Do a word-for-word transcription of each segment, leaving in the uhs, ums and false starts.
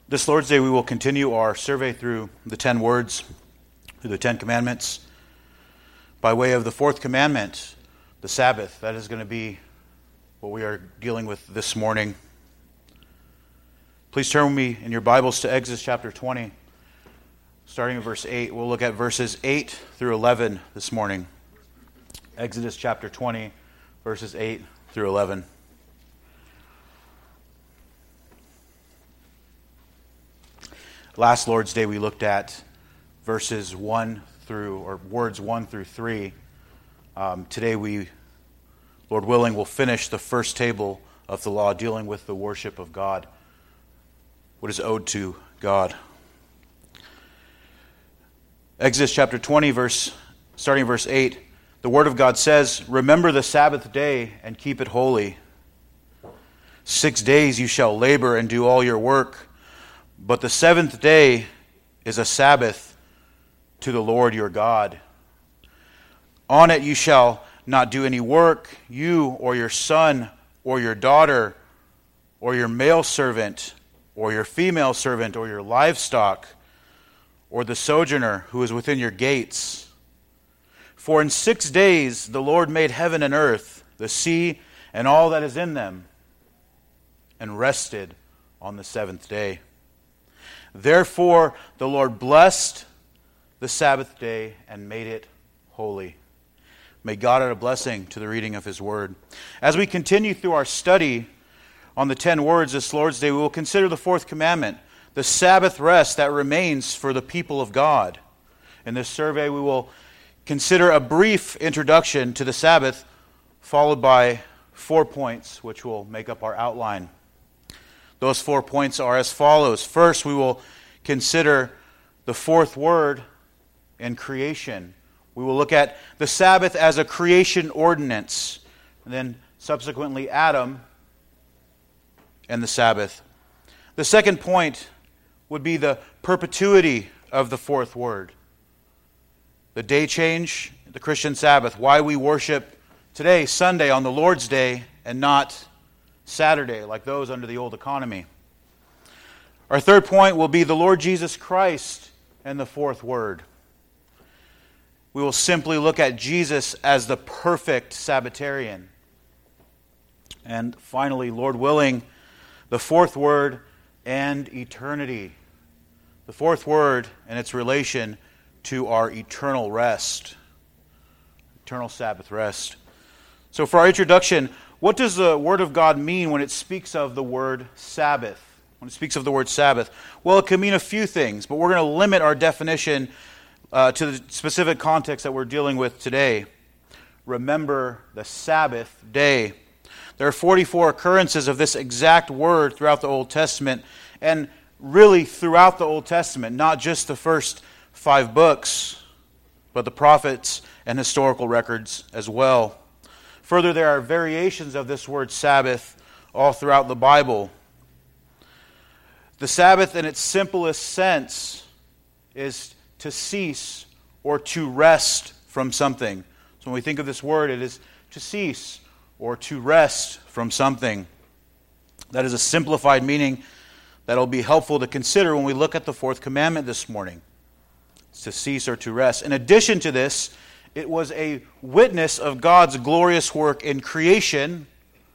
This Lord's Day we will continue our survey through the ten words, through the Ten Commandments, by way of the fourth commandment, the Sabbath. That is going to be what we are dealing with this morning. Please turn with me in your Bibles to Exodus chapter twenty, starting at verse eight. We'll look at verses eight through eleven this morning. Exodus chapter twenty, verses eight through eleven. Last Lord's Day we looked at verses one through, or words one through three. Um, today we, Lord willing, will finish the first table of the law dealing with the worship of God, what is owed to God. Exodus chapter twenty, verse starting verse eight, the Word of God says, "Remember the Sabbath day and keep it holy. Six days you shall labor and do all your work, but the seventh day is a Sabbath to the Lord your God. On it you shall not do any work, you or your son or your daughter or your male servant or your female servant or your livestock or the sojourner who is within your gates. For in six days the Lord made heaven and earth, the sea and all that is in them, and rested on the seventh day. Therefore the Lord blessed the Sabbath day and made it holy." May God add a blessing to the reading of His Word. As we continue through our study on the ten words this Lord's Day, we will consider the fourth commandment, the Sabbath rest that remains for the people of God. In this survey, we will consider a brief introduction to the Sabbath, followed by four points, which will make up our outline. Those four points are as follows. First, we will consider the fourth word in creation. We will look at the Sabbath as a creation ordinance, and then subsequently Adam and the Sabbath. The second point would be the perpetuity of the fourth word. The day change, the Christian Sabbath, why we worship today, Sunday, on the Lord's Day, and not Saturday, like those under the old economy. Our third point will be the Lord Jesus Christ and the fourth word. We will simply look at Jesus as the perfect Sabbatarian. And finally, Lord willing, the fourth word and eternity. The fourth word and its relation to our eternal rest. Eternal Sabbath rest. So for our introduction, what does the Word of God mean when it speaks of the word Sabbath? When it speaks of the word Sabbath? Well, it can mean a few things, but we're going to limit our definition uh, to the specific context that we're dealing with today. Remember the Sabbath day. There are forty-four occurrences of this exact word throughout the Old Testament, and really throughout the Old Testament, not just the first five books, but the prophets and historical records as well. Further, there are variations of this word Sabbath all throughout the Bible. The Sabbath in its simplest sense is to cease or to rest from something. So when we think of this word, it is to cease or to rest from something. That is a simplified meaning that will be helpful to consider when we look at the fourth commandment this morning. It's to cease or to rest. In addition to this, it was a witness of God's glorious work in creation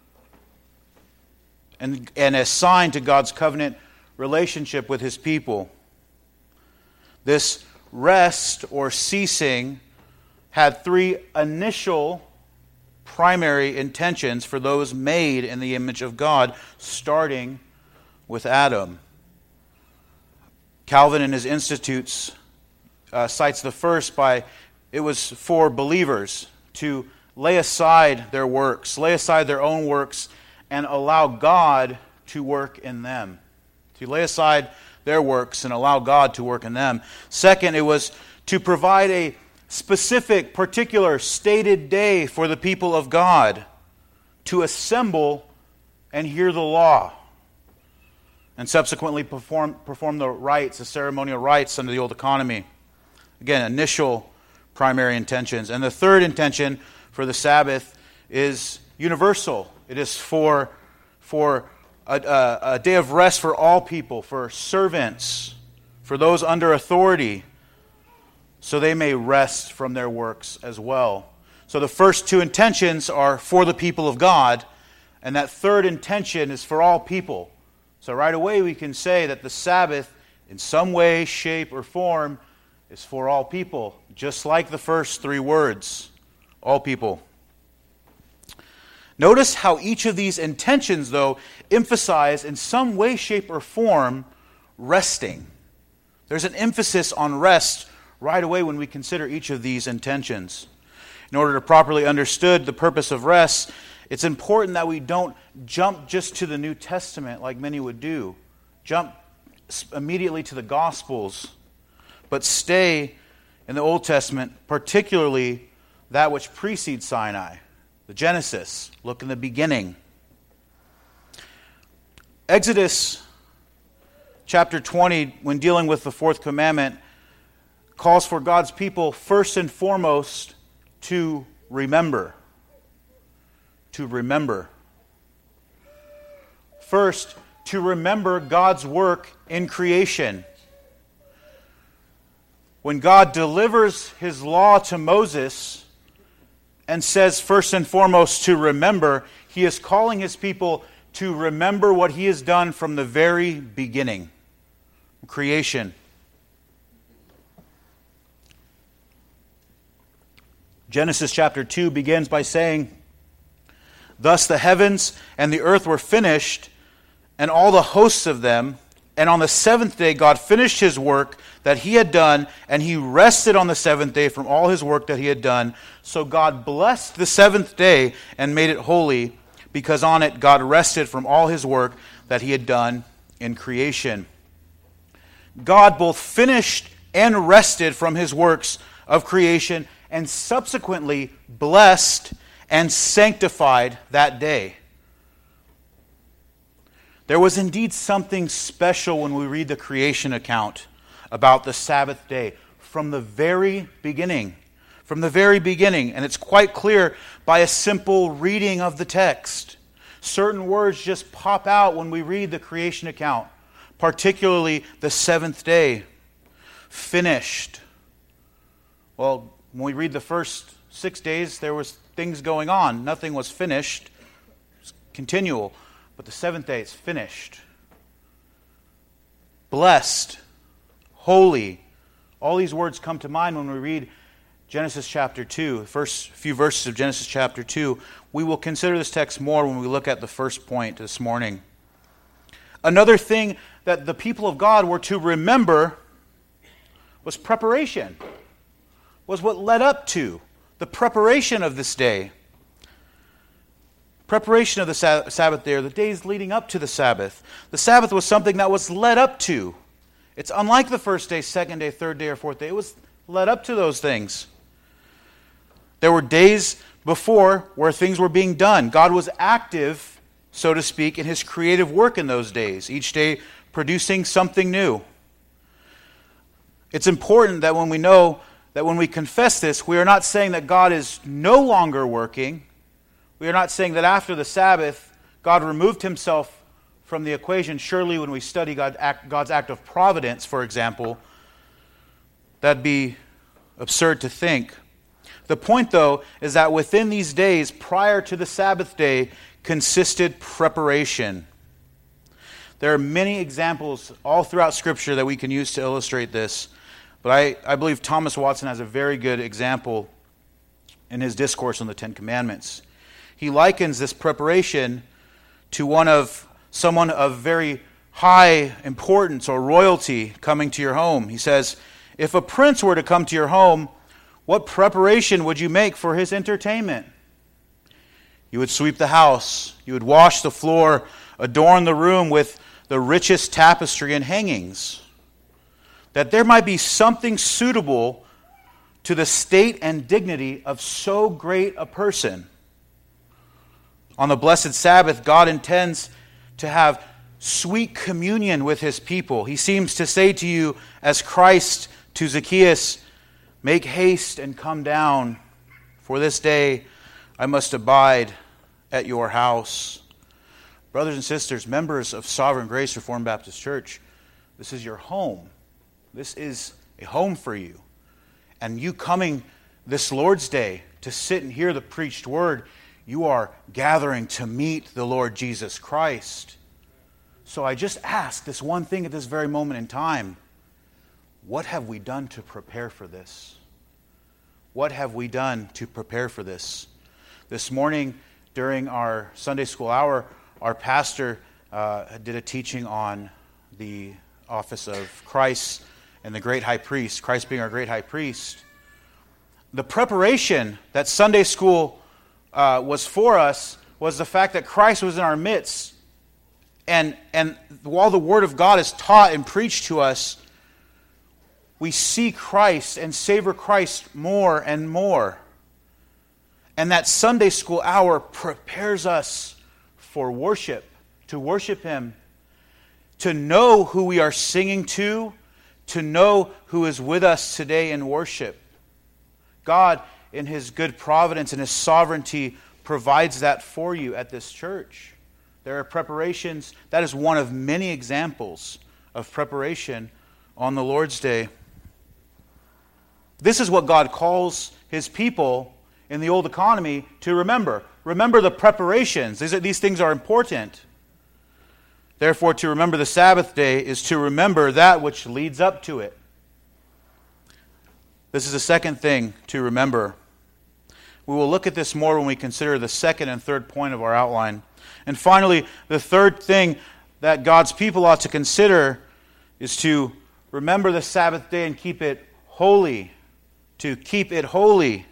and, and a sign to God's covenant relationship with His people. This rest or ceasing had three initial primary intentions for those made in the image of God, starting with Adam. Calvin in his Institutes uh, cites the first by It was for believers to lay aside their works, lay aside their own works, and allow God to work in them. To lay aside their works and allow God to work in them. Second, it was to provide a specific, particular, stated day for the people of God to assemble and hear the law, and subsequently perform, perform the rites, the ceremonial rites under the old economy. Again, initial primary intentions. And the third intention for the Sabbath is universal. It is for, for a, a, a day of rest for all people, for servants, for those under authority, so they may rest from their works as well. So the first two intentions are for the people of God, and that third intention is for all people. So right away we can say that the Sabbath, in some way, shape, or form, is for all people, just like the first three words, all people. Notice how each of these intentions, though, emphasize in some way, shape, or form resting. There's an emphasis on rest right away when we consider each of these intentions. In order to properly understand the purpose of rest, it's important that we don't jump just to the New Testament like many would do. Jump immediately to the Gospels, but stay in the Old Testament, particularly that which precedes Sinai, the Genesis. Look in the beginning. Exodus chapter twenty, when dealing with the fourth commandment, calls for God's people first and foremost to remember. To remember. First, to remember God's work in creation. When God delivers His law to Moses and says first and foremost to remember, He is calling His people to remember what He has done from the very beginning. Creation. Genesis chapter two begins by saying, "Thus the heavens and the earth were finished, and all the hosts of them. And on the seventh day God finished His work that He had done, and He rested on the seventh day from all His work that He had done. So God blessed the seventh day and made it holy, because on it God rested from all His work that He had done in creation." God both finished and rested from His works of creation, and subsequently blessed and sanctified that day. There was indeed something special when we read the creation account about the Sabbath day from the very beginning. From the very beginning. And it's quite clear by a simple reading of the text. Certain words just pop out when we read the creation account, particularly the seventh day. Finished. Well, when we read the first six days, there was things going on. Nothing was finished. It was continual. But the seventh day is finished. Blessed. Holy. All these words come to mind when we read Genesis chapter two, the first few verses of Genesis chapter two. We will consider this text more when we look at the first point this morning. Another thing that the people of God were to remember was preparation. Was what led up to the preparation of this day. Preparation of the Sabbath day, or the days leading up to the Sabbath. The Sabbath was something that was led up to. It's unlike the first day, second day, third day, or fourth day. It was led up to those things. There were days before where things were being done. God was active, so to speak, in His creative work in those days, each day producing something new. It's important that when we know that when we confess this, we are not saying that God is no longer working. We are not saying that after the Sabbath, God removed Himself from the equation. Surely when we study God, act, God's act of providence, for example, that'd be absurd to think. The point, though, is that within these days, prior to the Sabbath day, consisted preparation. There are many examples all throughout Scripture that we can use to illustrate this. But I, I believe Thomas Watson has a very good example in his discourse on the Ten Commandments. He likens this preparation to one of someone of very high importance or royalty coming to your home. He says, if a prince were to come to your home, what preparation would you make for his entertainment? You would sweep the house. You would wash the floor, adorn the room with the richest tapestry and hangings, that there might be something suitable to the state and dignity of so great a person. On the blessed Sabbath, God intends to have sweet communion with His people. He seems to say to you, as Christ to Zacchaeus, "Make haste and come down, for this day I must abide at your house." Brothers and sisters, members of Sovereign Grace Reformed Baptist Church, this is your home. This is a home for you. And you coming this Lord's Day to sit and hear the preached word, you are gathering to meet the Lord Jesus Christ. So I just ask this one thing at this very moment in time. What have we done to prepare for this? What have we done to prepare for this? This morning, during our Sunday school hour, our pastor uh, did a teaching on the office of Christ and the great high priest, Christ being our great high priest. The preparation that Sunday school uh, was for us was the fact that Christ was in our midst. And, and while the Word of God is taught and preached to us, we see Christ and savor Christ more and more. And that Sunday school hour prepares us for worship, to worship Him, to know who we are singing to, to know who is with us today in worship. God, in His good providence and His sovereignty, provides that for you at this church. There are preparations. That is one of many examples of preparation on the Lord's Day. This is what God calls His people in the old economy to remember. Remember the preparations. These, are, these things are important. Therefore, to remember the Sabbath day is to remember that which leads up to it. This is the second thing to remember. We will look at this more when we consider the second and third point of our outline. And finally, the third thing that God's people ought to consider is to remember the Sabbath day and keep it holy. To keep it holy.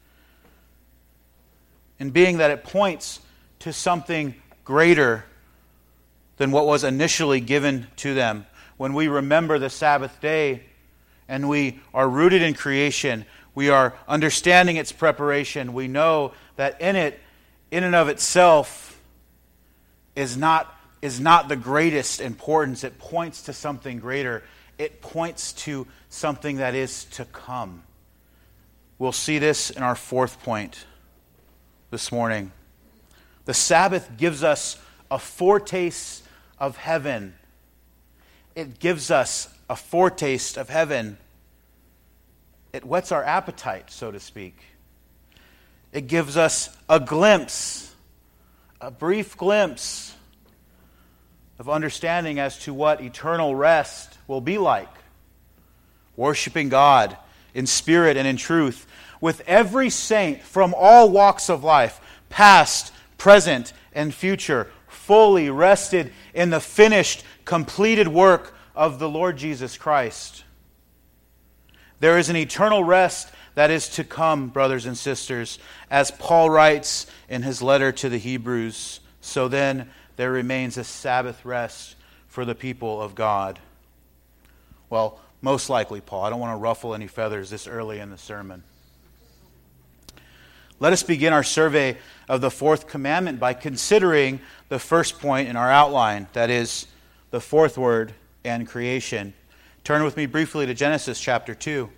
And being that it points to something greater than what was initially given to them. When we remember the Sabbath day and we are rooted in creation, we are understanding its preparation, we know that in it, in and of itself, is not, is not the greatest importance. It points to something greater. It points to something that is to come. We'll see this in our fourth point this morning. The Sabbath gives us a foretaste of heaven. It gives us a foretaste of heaven. It whets our appetite, so to speak. It gives us a glimpse, a brief glimpse of understanding as to what eternal rest will be like. Worshiping God in spirit and in truth, with every saint from all walks of life, past, present, and future, fully rested in the finished, completed work of the Lord Jesus Christ. There is an eternal rest that is to come, brothers and sisters, as Paul writes in his letter to the Hebrews. So then there remains a Sabbath rest for the people of God. Well, most likely, Paul. I don't want to ruffle any feathers this early in the sermon. Let us begin our survey of the fourth commandment by considering the first point in our outline, that is, the fourth word, and creation. Turn with me briefly to Genesis chapter two.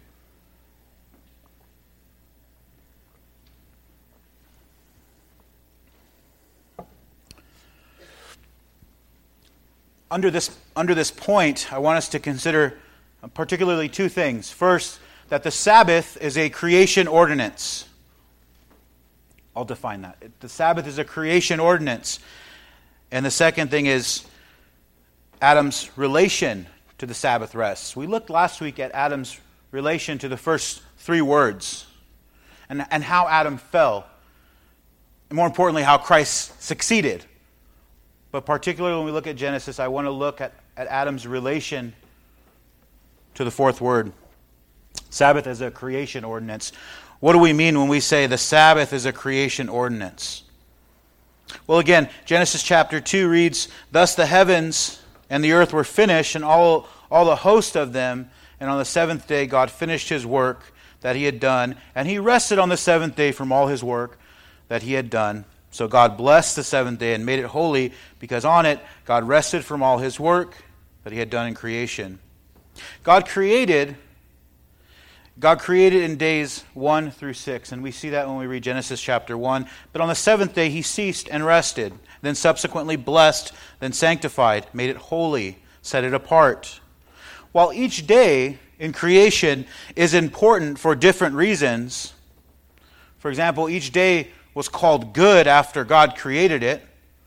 Under this, under this point, I want us to consider particularly two things. First, that the Sabbath is a creation ordinance. I'll define that. The Sabbath is a creation ordinance. And the second thing is Adam's relation to the Sabbath rest. We looked last week at Adam's relation to the first three words and, and how Adam fell. And more importantly, how Christ succeeded. But particularly when we look at Genesis, I want to look at, at Adam's relation to the fourth word. Sabbath as a creation ordinance. What do we mean when we say the Sabbath is a creation ordinance? Well, again, Genesis chapter two reads, "Thus the heavens and the earth were finished, and all, all the host of them. And on the seventh day God finished His work that He had done. And He rested on the seventh day from all His work that He had done. So God blessed the seventh day and made it holy, because on it God rested from all His work that He had done in creation." God created God created in days one through six, and we see that when we read Genesis chapter one. But on the seventh day He ceased and rested. then subsequently blessed, then sanctified, made it holy, set it apart. While each day in creation is important for different reasons, for example, each day was called good after God created it,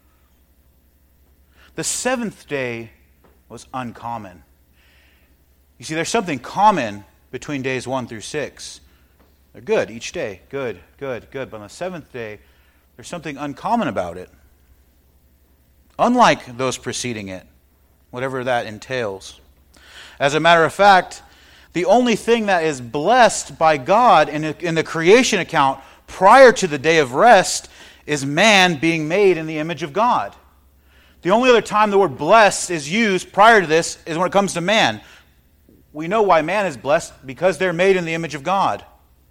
the seventh day was uncommon. You see, there's something common between days one through six. They're good each day. Good, good, good. But on the seventh day, there's something uncommon about it. Unlike those preceding it, whatever that entails. As a matter of fact, the only thing that is blessed by God in, in the creation account prior to the day of rest is man being made in the image of God. The only other time the word blessed is used prior to this is when it comes to man. We know why man is blessed, because they're made in the image of God.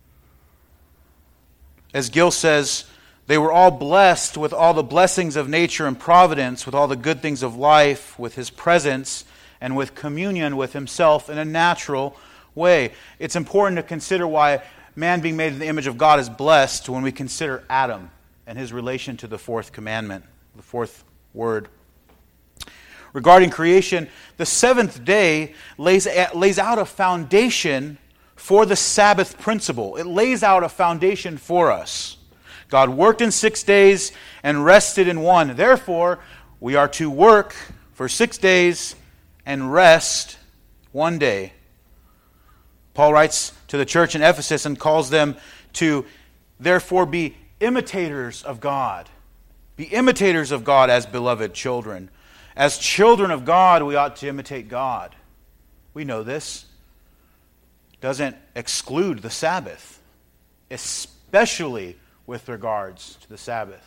As Gill says, they were all blessed with all the blessings of nature and providence, with all the good things of life, with His presence, and with communion with Himself in a natural way. It's important to consider why man being made in the image of God is blessed when we consider Adam and his relation to the fourth commandment, the fourth word. Regarding creation, the seventh day lays, lays out a foundation for the Sabbath principle. It lays out a foundation for us. God worked in six days and rested in one. Therefore, we are to work for six days and rest one day. Paul writes to the church in Ephesus and calls them to therefore be imitators of God. Be imitators of God as beloved children. As children of God, we ought to imitate God. We know this. It doesn't exclude the Sabbath, especially with regards to the Sabbath.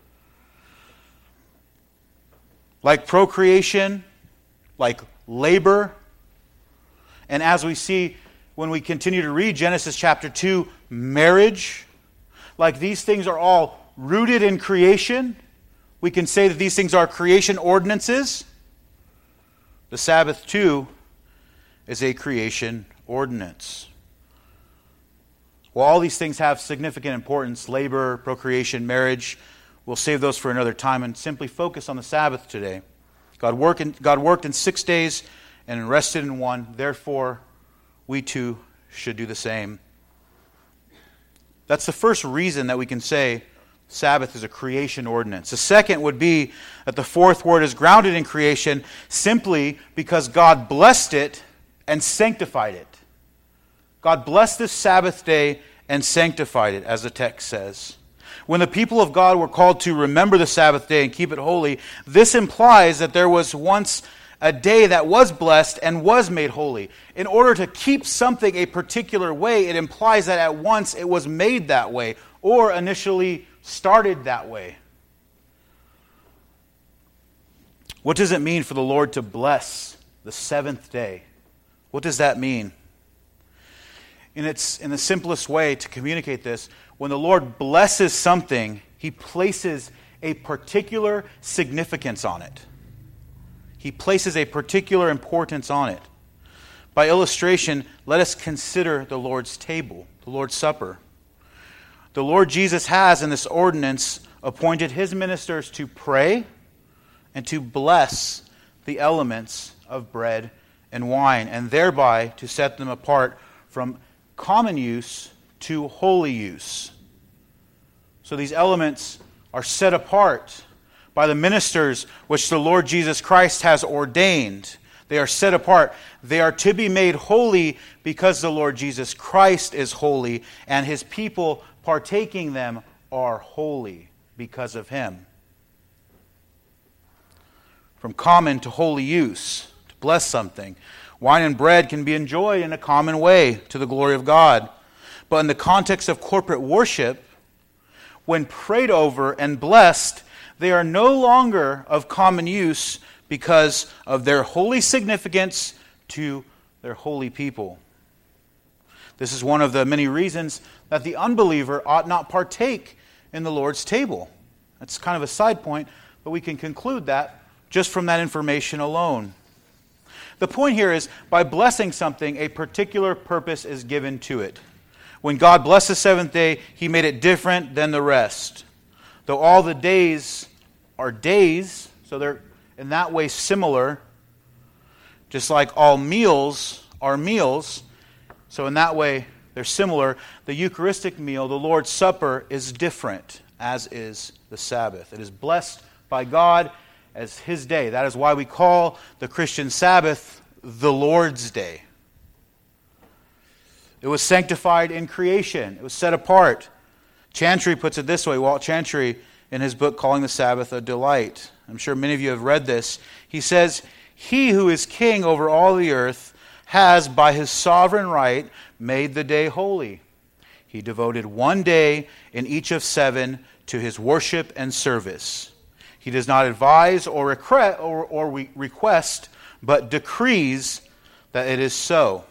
Like procreation, like labor, and as we see when we continue to read Genesis chapter two, marriage, like these things are all rooted in creation. We can say that these things are creation ordinances. The Sabbath, too, is a creation ordinance. While all these things have significant importance, labor, procreation, marriage, we'll save those for another time and simply focus on the Sabbath today. God worked in, God worked in six days and rested in one. Therefore, we too should do the same. That's the first reason that we can say Sabbath is a creation ordinance. The second would be that the fourth word is grounded in creation simply because God blessed it and sanctified it. God blessed this Sabbath day and sanctified it, as the text says. When the people of God were called to remember the Sabbath day and keep it holy, this implies that there was once a day that was blessed and was made holy. In order to keep something a particular way, it implies that at once it was made that way, or initially started that way. What does it mean for the Lord to bless the seventh day? What does that mean? In its in the simplest way to communicate this, when the Lord blesses something, He places a particular significance on it. He places a particular importance on it. By illustration, let us consider the Lord's table, the Lord's Supper. The Lord Jesus has, in this ordinance, appointed His ministers to pray and to bless the elements of bread and wine, and thereby to set them apart from common use to holy use. So these elements are set apart by the ministers which the Lord Jesus Christ has ordained. They are set apart. They are to be made holy because the Lord Jesus Christ is holy, and His people partaking them are holy because of Him. From common to holy use, to bless something. Wine and bread can be enjoyed in a common way to the glory of God. But in the context of corporate worship, when prayed over and blessed, they are no longer of common use because of their holy significance to their holy people. This is one of the many reasons that the unbeliever ought not partake in the Lord's table. That's kind of a side point, but we can conclude that just from that information alone. The point here is, by blessing something, a particular purpose is given to it. When God blessed the seventh day, He made it different than the rest. Though all the days are days, so they're in that way similar. Just like all meals are meals, so in that way they're similar. The Eucharistic meal, the Lord's Supper, is different, as is the Sabbath. It is blessed by God as His day. That is why we call the Christian Sabbath the Lord's Day. It was sanctified in creation. It was set apart. Chantry puts it this way. Walt Chantry, in his book Calling the Sabbath a Delight. I'm sure many of you have read this. He says, "He who is king over all the earth has, by his sovereign right, made the day holy. He devoted one day in each of seven to His worship and service. He does not advise or, recre- or, or re- request, but decrees that it is so.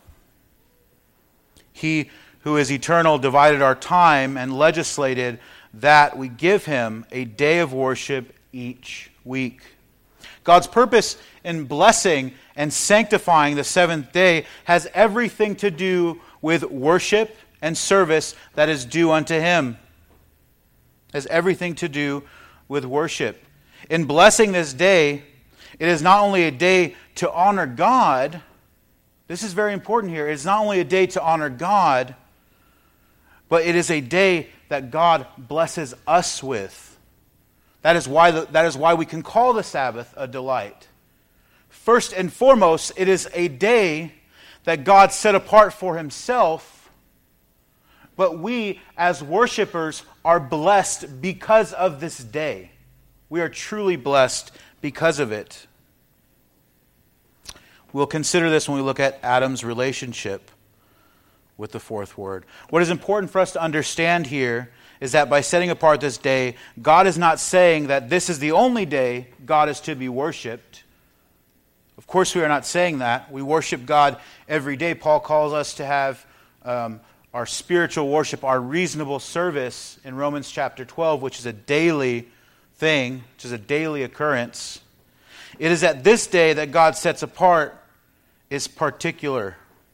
He who is eternal divided our time and legislated that we give Him a day of worship each week." God's purpose in blessing and sanctifying the seventh day has everything to do with worship and service that is due unto Him. Has everything to do with worship. In blessing this day, it is not only a day to honor God. This is very important here. It is not only a day to honor God, but it is a day that God blesses us with. That is why the, that is why we can call the Sabbath a delight. First and foremost, it is a day that God set apart for Himself, but we as worshipers are blessed because of this day. We are truly blessed because of it. We'll consider this when we look at Adam's relationship with the fourth word. What is important for us to understand here is that by setting apart this day, God is not saying that this is the only day God is to be worshipped. Of course, we are not saying that. We worship God every day. Paul calls us to have um, our spiritual worship, our reasonable service in Romans chapter twelve, which is a daily thing, which is a daily occurrence. It is at this day that God sets apart is particular.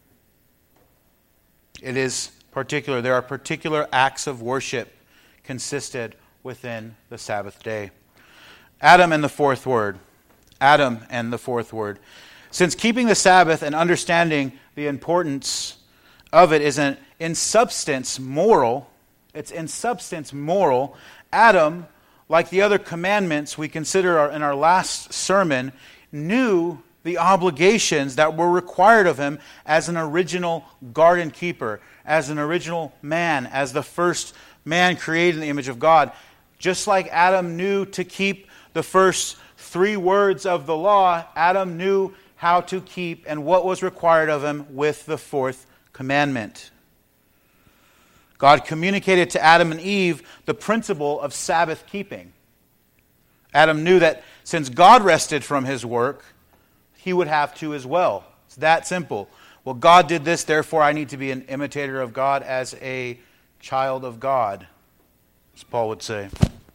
It is particular. There are particular acts of worship consisted within the Sabbath day. Adam and the fourth word. Adam and the fourth word. Since keeping the Sabbath and understanding the importance of it is an, in substance moral, it's in substance moral, Adam, like the other commandments we consider in our last sermon, knew the obligations that were required of him as an original garden keeper, as an original man, as the first man created in the image of God. Just like Adam knew to keep the first three words of the law, Adam knew how to keep and what was required of him with the fourth commandment. God communicated to Adam and Eve the principle of Sabbath keeping. Adam knew that since God rested from His work, he would have to as well. It's that simple. Well, God did this, therefore I need to be an imitator of God as a child of God, as Paul would say.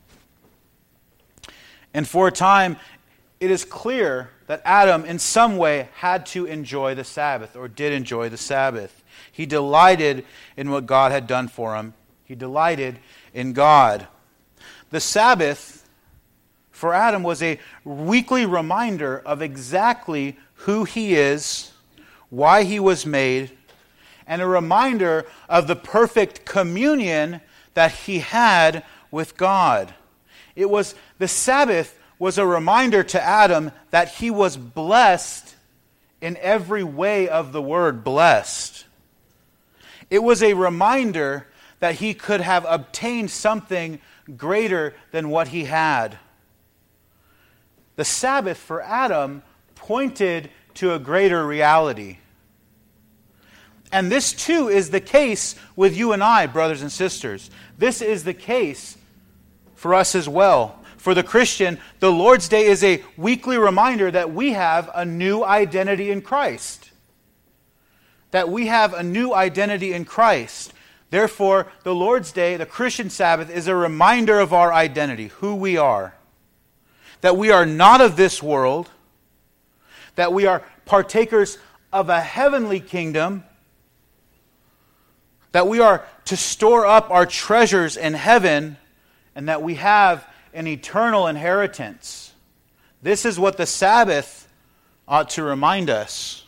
And for a time, it is clear that Adam in some way had to enjoy the Sabbath, or did enjoy the Sabbath. He delighted in what God had done for him. He delighted in God. The Sabbath for Adam was a weekly reminder of exactly who he is, why he was made, and a reminder of the perfect communion that he had with God. It was the Sabbath was a reminder to Adam that he was blessed in every way of the word blessed. It was a reminder that he could have obtained something greater than what he had. The Sabbath for Adam pointed to a greater reality. And this too is the case with you and I, brothers and sisters. This is the case for us as well. For the Christian, the Lord's Day is a weekly reminder that we have a new identity in Christ. That we have a new identity in Christ. Therefore, the Lord's Day, the Christian Sabbath, is a reminder of our identity, who we are. That we are not of this world, that we are partakers of a heavenly kingdom, that we are to store up our treasures in heaven, and that we have an eternal inheritance. This is what the Sabbath ought to remind us.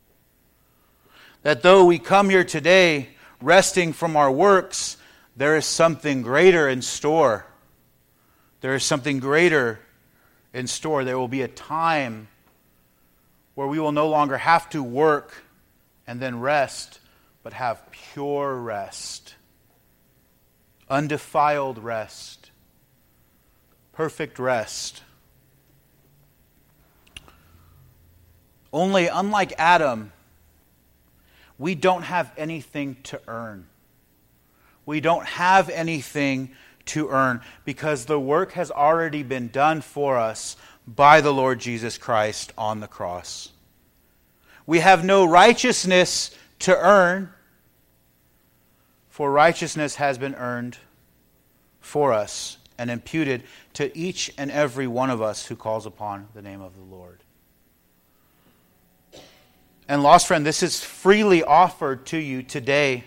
That though we come here today resting from our works, there is something greater in store. There is something greater in store. There will be a time where we will no longer have to work and then rest, but have pure rest, undefiled rest, perfect rest. Only, unlike Adam, we don't have anything to earn. We don't have anything to earn because the work has already been done for us by the Lord Jesus Christ on the cross. We have no righteousness to earn, for righteousness has been earned for us and imputed to each and every one of us who calls upon the name of the Lord. And lost friend, this is freely offered to you today.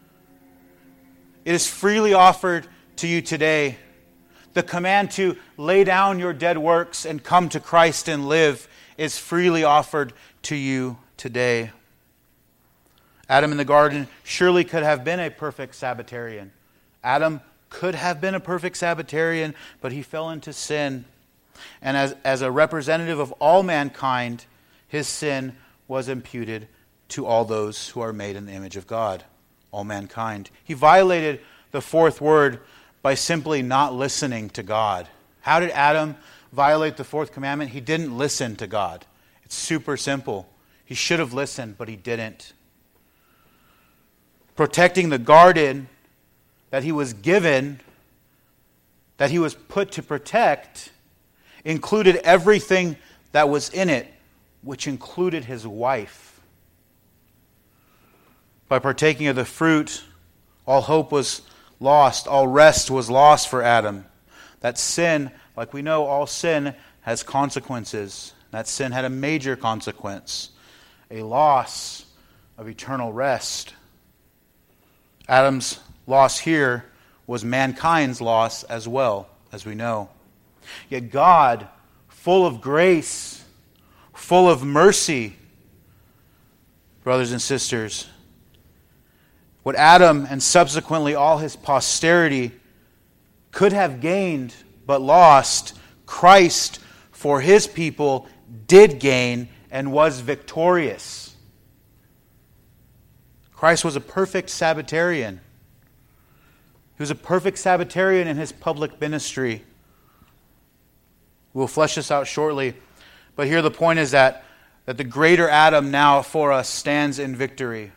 It is freely offered to you today. The command to lay down your dead works and come to Christ and live is freely offered to you today. Adam in the garden surely could have been a perfect Sabbatarian. Adam could have been a perfect Sabbatarian, but he fell into sin. And as, as a representative of all mankind, his sin was imputed to all those who are made in the image of God, all mankind. He violated the fourth word by simply not listening to God. How did Adam violate the fourth commandment? He didn't listen to God. It's super simple. He should have listened, but he didn't. Protecting the garden that he was given, that he was put to protect, included everything that was in it, which included his wife. By partaking of the fruit, all hope was lost, all rest was lost for Adam. That sin, like we know, all sin has consequences. That sin had a major consequence, a loss of eternal rest. Adam's loss here was mankind's loss as well, as we know. Yet God, full of grace, full of mercy, brothers and sisters, what Adam and subsequently all his posterity could have gained but lost, Christ for his people did gain and was victorious. Christ was a perfect Sabbatarian. He was a perfect Sabbatarian in his public ministry. We'll flesh this out shortly. But here the point is that, that the greater Adam now for us stands in victory.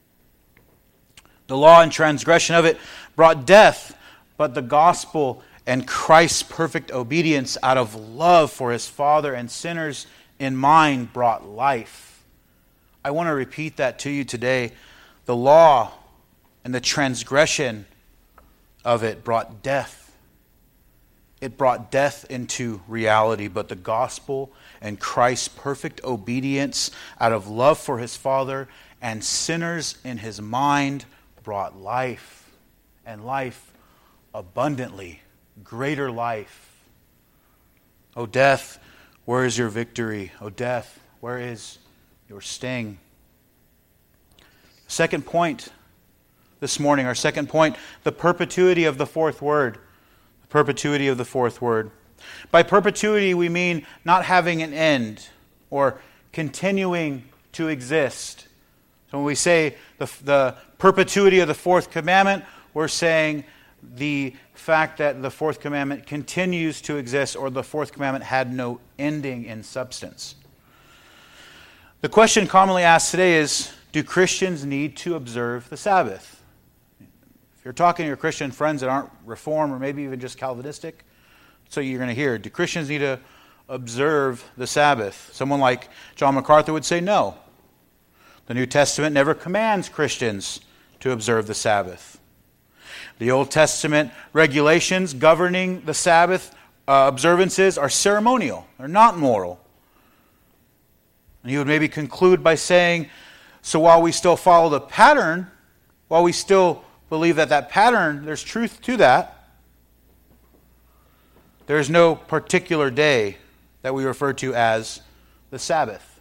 The law and transgression of it brought death, but the gospel and Christ's perfect obedience out of love for his Father and sinners in mind brought life. I want to repeat that to you today. The law and the transgression of it brought death. It brought death into reality, but the gospel and Christ's perfect obedience out of love for his Father and sinners in his mind brought life, and life abundantly, greater life. O death, where is your victory? O death, where is your sting? Second point this morning, our second point, the perpetuity of the fourth word. The perpetuity of the fourth word. By perpetuity, we mean not having an end or continuing to exist. So when we say the, the perpetuity of the fourth commandment, we're saying the fact that the fourth commandment continues to exist, or the fourth commandment had no ending in substance. The question commonly asked today is, do Christians need to observe the Sabbath? If you're talking to your Christian friends that aren't Reformed or maybe even just Calvinistic, so you're going to hear, do Christians need to observe the Sabbath? Someone like John MacArthur would say no. The New Testament never commands Christians to observe the Sabbath. The Old Testament regulations governing the Sabbath uh, observances are ceremonial. They're not moral. And he would maybe conclude by saying, so while we still follow the pattern, while we still believe that that pattern, there's truth to that, There is no particular day that we refer to as the Sabbath.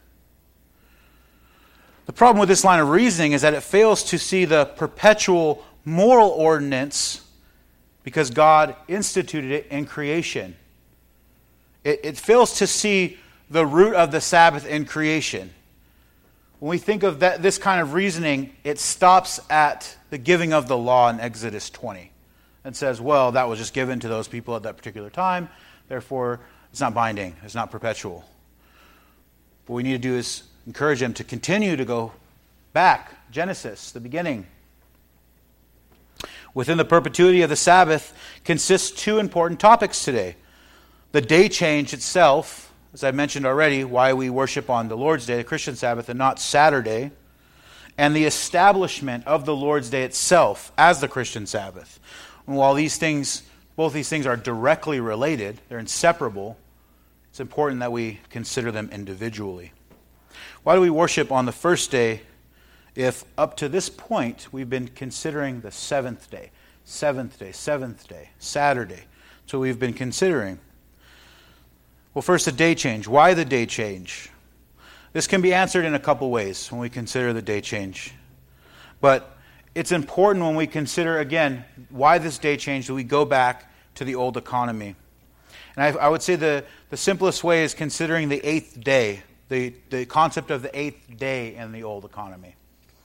The problem with this line of reasoning is that it fails to see the perpetual moral ordinance because God instituted it in creation. It, it fails to see the root of the Sabbath in creation. When we think of that, this kind of reasoning, it stops at the giving of the law in Exodus twenty and says, well, that was just given to those people at that particular time, therefore it's not binding, it's not perpetual. What we need to do is encourage them to continue to go back, Genesis, the beginning. Within the perpetuity of the Sabbath consists two important topics today. The day change itself, as I mentioned already, why we worship on the Lord's Day, the Christian Sabbath, and not Saturday, and the establishment of the Lord's Day itself as the Christian Sabbath. And while these things, both these things are directly related, they're inseparable, it's important that we consider them individually. Why do we worship on the first day if up to this point we've been considering the seventh day, seventh day, seventh day, Saturday? So we've been considering. Well, first, the day change. Why the day change? This can be answered in a couple ways when we consider the day change. But it's important when we consider, again, why this day change, that we go back to the old economy. And I, I would say the, the simplest way is considering the eighth day, the, the concept of the eighth day in the old economy.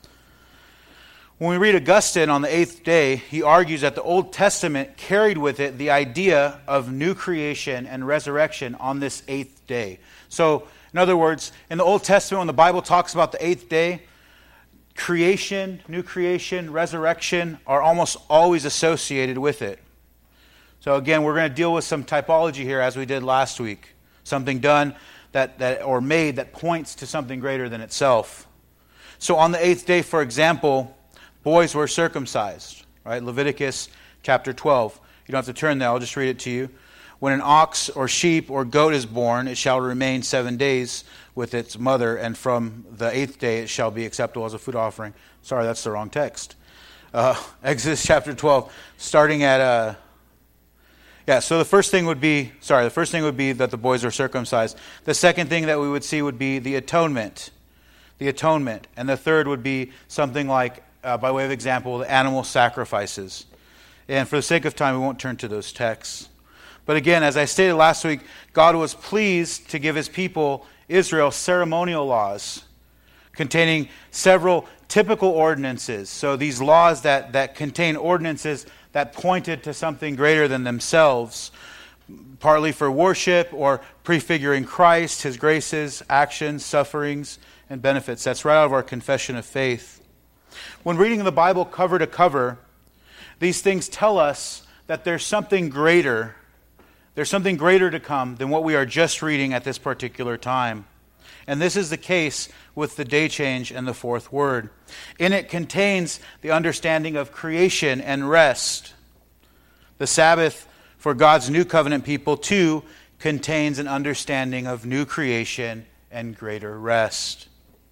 When we read Augustine on the eighth day, he argues that the Old Testament carried with it the idea of new creation and resurrection on this eighth day. So, in other words, in the Old Testament, when the Bible talks about the eighth day, creation, new creation, resurrection are almost always associated with it. So again, we're going to deal with some typology here as we did last week. Something done that, that or made that points to something greater than itself. So on the eighth day, for example, boys were circumcised, right? Leviticus chapter twelve. You don't have to turn there, I'll just read it to you. When an ox or sheep or goat is born, it shall remain seven days with its mother, and from the eighth day it shall be acceptable as a food offering. Sorry, that's the wrong text. Uh, Exodus chapter twelve, starting at... Uh, yeah, so the first thing would be, sorry, the first thing would be that the boys are circumcised. The second thing that we would see would be the atonement. The atonement. And the third would be something like, uh, by way of example, the animal sacrifices. And for the sake of time, we won't turn to those texts. But again, as I stated last week, God was pleased to give his people, Israel, ceremonial laws containing several typical ordinances. So these laws that, that contain ordinances that pointed to something greater than themselves, partly for worship or prefiguring Christ, his graces, actions, sufferings, and benefits. That's right out of our confession of faith. When reading the Bible cover to cover, these things tell us that there's something greater, there's something greater to come than what we are just reading at this particular time. And this is the case with the day change and the fourth word. In it contains the understanding of creation and rest. The Sabbath for God's new covenant people, too, contains an understanding of new creation and greater rest.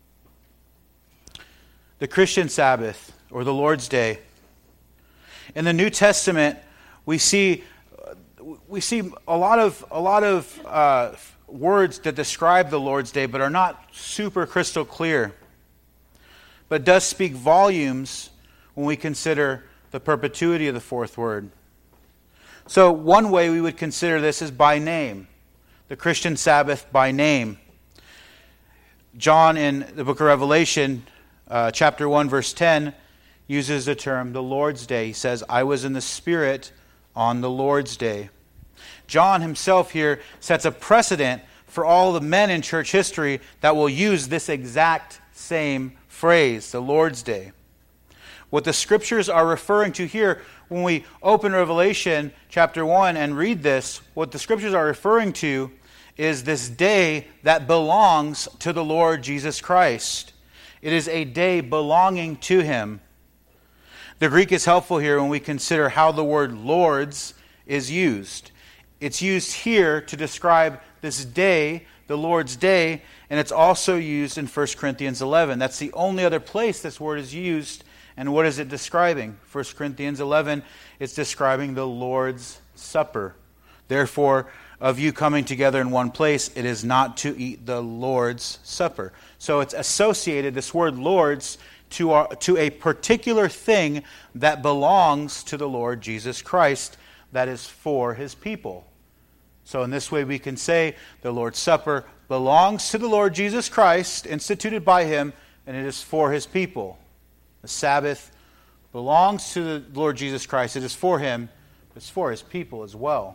The Christian Sabbath, or the Lord's Day. In the New Testament, we see we see a lot of a lot of uh, words that describe the Lord's Day, but are not super crystal clear. But it does speak volumes when we consider the perpetuity of the fourth word. So one way we would consider this is by name. The Christian Sabbath by name. John in the book of Revelation, uh, chapter one, verse ten, uses the term the Lord's Day. He says, I was in the Spirit on the Lord's Day. John himself here sets a precedent for all the men in church history that will use this exact same phrase, the Lord's Day. What the Scriptures are referring to here, when we open Revelation chapter one and read this, what the Scriptures are referring to is this day that belongs to the Lord Jesus Christ. It is a day belonging to Him. The Greek is helpful here when we consider how the word Lord's is used. It's used here to describe this day, the Lord's Day, and it's also used in First Corinthians eleven. That's the only other place this word is used. And what is it describing? First Corinthians eleven, it's describing the Lord's Supper. Therefore, of you coming together in one place, it is not to eat the Lord's Supper. So it's associated, this word Lord's, to, our, to a particular thing that belongs to the Lord Jesus Christ, that is for his people. So in this way we can say the Lord's Supper belongs to the Lord Jesus Christ, instituted by him, and it is for his people. The Sabbath belongs to the Lord Jesus Christ. It is for him, but it's for his people as well.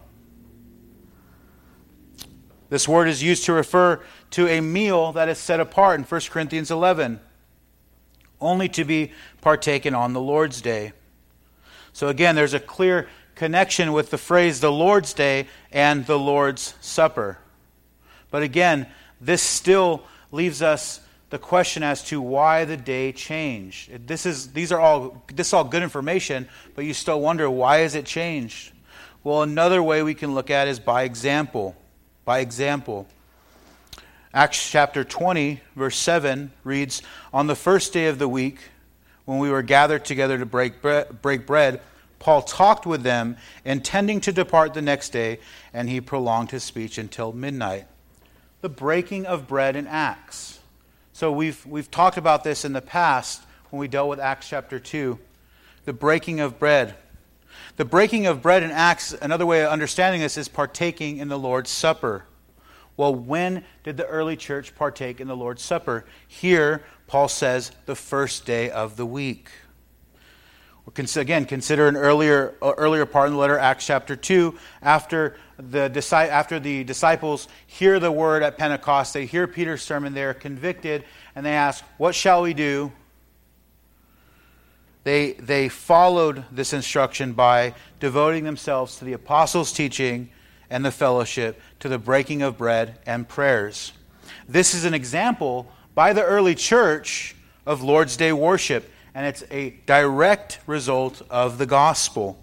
This word is used to refer to a meal that is set apart in First Corinthians eleven, only to be partaken on the Lord's Day. So again, there's a clear connection with the phrase the Lord's Day and the Lord's Supper. But again, this still leaves us the question as to why the day changed. This is these are all this is all good information, but you still wonder, why is it changed? Well, another way we can look at it is by example. By example. Acts chapter twenty, verse seven reads, "On the first day of the week, when we were gathered together to break bre- break bread, Paul talked with them, intending to depart the next day, and he prolonged his speech until midnight." The breaking of bread in Acts. So we've we've talked about this in the past when we dealt with Acts chapter two. The breaking of bread. The breaking of bread in Acts, another way of understanding this is partaking in the Lord's Supper. Well, when did the early church partake in the Lord's Supper? Here, Paul says, the first day of the week. Again, consider an earlier earlier part in the letter, Acts chapter two. After the, after the disciples hear the word at Pentecost, they hear Peter's sermon, they're convicted, and they ask, "What shall we do?" They, they followed this instruction by devoting themselves to the apostles' teaching and the fellowship, to the breaking of bread and prayers. This is an example by the early church of Lord's Day worship, and it's a direct result of the gospel.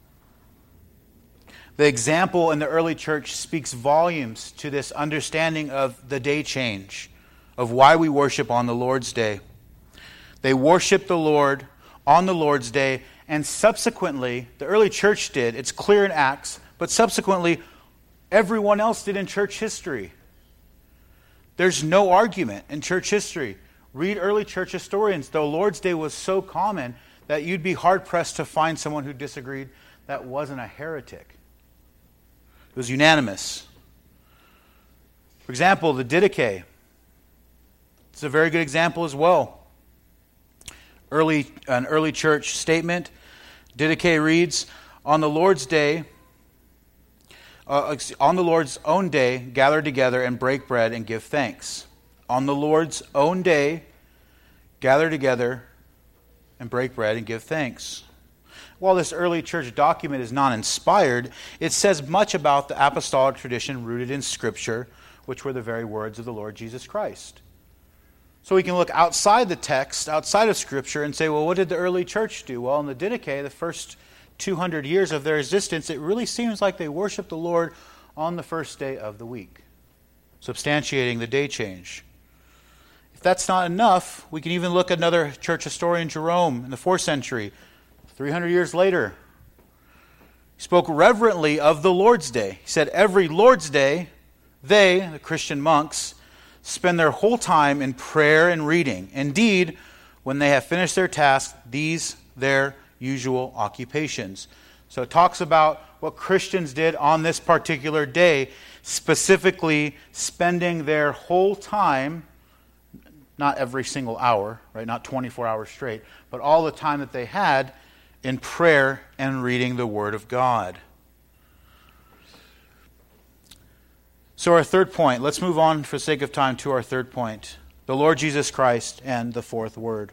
The example in the early church speaks volumes to this understanding of the day change, of why we worship on the Lord's Day. They worship the Lord on the Lord's Day, and subsequently, the early church did, it's clear in Acts, but subsequently, everyone else did in church history. There's no argument in church history. Read early church historians. The Lord's Day was so common that you'd be hard-pressed to find someone who disagreed that wasn't a heretic. It was unanimous. For example, the Didache. It's a very good example as well. Early, an early church statement. Didache reads, "On the Lord's Day, uh, on the Lord's own day, gather together and break bread and give thanks." On the Lord's own day, gather together and break bread and give thanks. While this early church document is not inspired, it says much about the apostolic tradition rooted in Scripture, which were the very words of the Lord Jesus Christ. So we can look outside the text, outside of Scripture, and say, well, what did the early church do? Well, in the Didache, the first two hundred years of their existence, it really seems like they worshiped the Lord on the first day of the week, substantiating the day change. If that's not enough, we can even look at another church historian, Jerome, in the fourth century, three hundred years later. He spoke reverently of the Lord's Day. He said, every Lord's Day, they, the Christian monks, spend their whole time in prayer and reading. Indeed, when they have finished their task, these their usual occupations. So it talks about what Christians did on this particular day, specifically spending their whole time, not every single hour, right? Not twenty-four hours straight, but all the time that they had in prayer and reading the Word of God. So our third point, let's move on for the sake of time to our third point. The Lord Jesus Christ and the fourth word.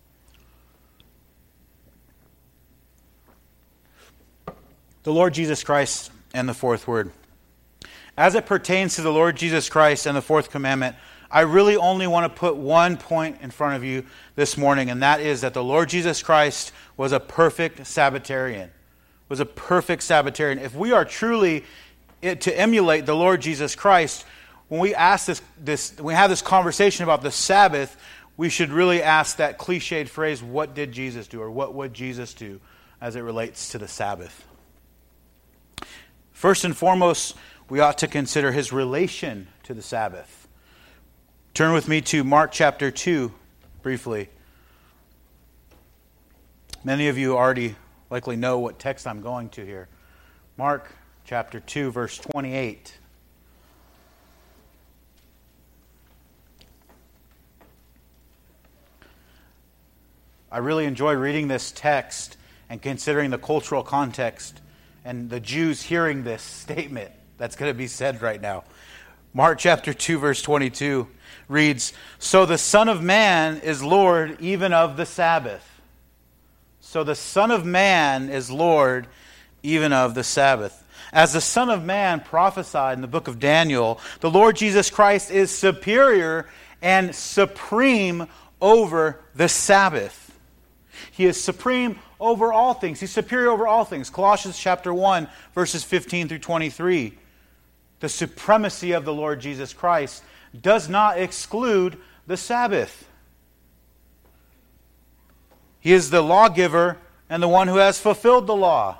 The Lord Jesus Christ and the fourth word. As it pertains to the Lord Jesus Christ and the fourth commandment, I really only want to put one point in front of you this morning, and that is that the Lord Jesus Christ was a perfect Sabbatarian. Was a perfect Sabbatarian. If we are truly to emulate the Lord Jesus Christ, when we ask this, this, when we have this conversation about the Sabbath, we should really ask that cliched phrase, what did Jesus do, or what would Jesus do as it relates to the Sabbath? First and foremost, we ought to consider his relation to the Sabbath. Turn with me to Mark chapter two, briefly. Many of you already likely know what text I'm going to here. Mark chapter two, verse twenty-eight. I really enjoy reading this text and considering the cultural context and the Jews hearing this statement that's going to be said right now. Mark chapter two, verse twenty-two reads, "So the Son of Man is Lord even of the Sabbath." So the Son of Man is Lord even of the Sabbath. As the Son of Man prophesied in the book of Daniel, the Lord Jesus Christ is superior and supreme over the Sabbath. He is supreme over all things. He's superior over all things. Colossians chapter one, verses fifteen through twenty-three. The supremacy of the Lord Jesus Christ does not exclude the Sabbath. He is the lawgiver and the one who has fulfilled the law.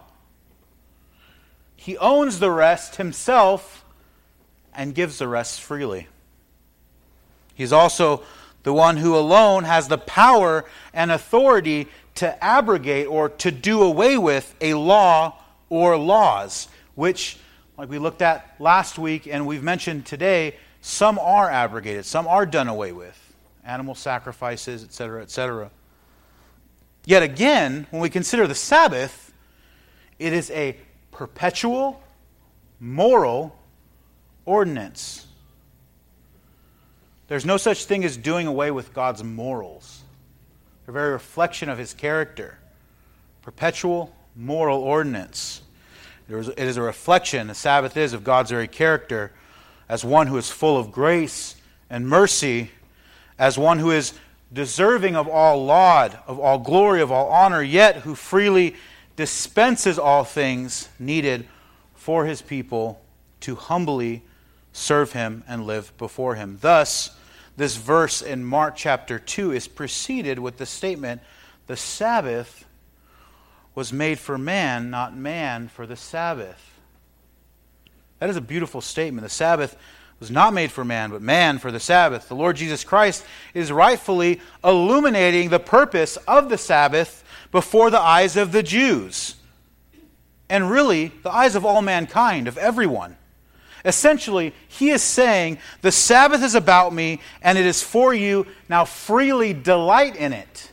He owns the rest himself and gives the rest freely. He's also the one who alone has the power and authority to abrogate or to do away with a law or laws, which, like we looked at last week and we've mentioned today, some are abrogated, some are done away with. Animal sacrifices, et cetera, et cetera. Yet again, when we consider the Sabbath, it is a perpetual, moral ordinance. There's no such thing as doing away with God's morals. They're a very reflection of His character. Perpetual, moral ordinance. It is a reflection, the Sabbath is, of God's very character as one who is full of grace and mercy, as one who is deserving of all laud, of all glory, of all honor, yet who freely dispenses all things needed for His people to humbly serve Him and live before Him. Thus, this verse in Mark chapter two is preceded with the statement, the Sabbath was made for man, not man for the Sabbath. That is a beautiful statement. The Sabbath was not made for man, but man for the Sabbath. The Lord Jesus Christ is rightfully illuminating the purpose of the Sabbath before the eyes of the Jews. And really, the eyes of all mankind, of everyone. Essentially, He is saying, the Sabbath is about me, and it is for you. Now freely delight in it.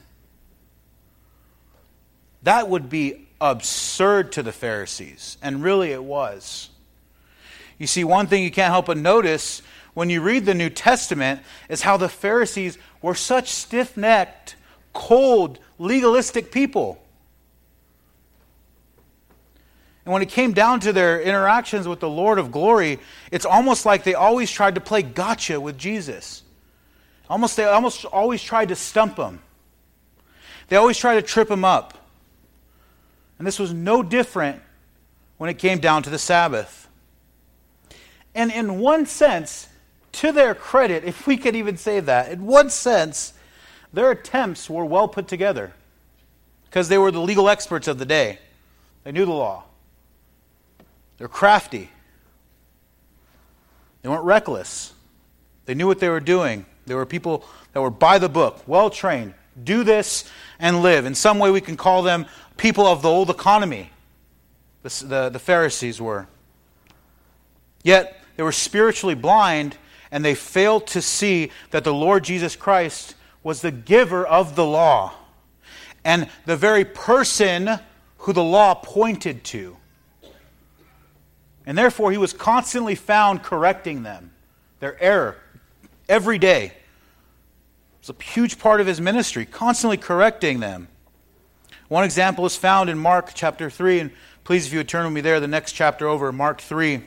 That would be absurd to the Pharisees, and really it was. You see, one thing you can't help but notice when you read the New Testament is how the Pharisees were such stiff-necked, cold, legalistic people. And when it came down to their interactions with the Lord of glory, it's almost like they always tried to play gotcha with Jesus. Almost, they almost always tried to stump Him. They always tried to trip Him up. And this was no different when it came down to the Sabbath. And in one sense, to their credit, if we could even say that, in one sense, their attempts were well put together. Because they were the legal experts of the day. They knew the law. They're crafty. They weren't reckless. They knew what they were doing. They were people that were by the book, well trained. Do this and live. In some way we can call them people of the old economy. The, the, the Pharisees were. Yet they were spiritually blind, and they failed to see that the Lord Jesus Christ was the giver of the law and the very person who the law pointed to. And therefore, He was constantly found correcting them, their error, every day. It's a huge part of His ministry, constantly correcting them. One example is found in Mark chapter three, and please, if you would turn with me there, the next chapter over, Mark three.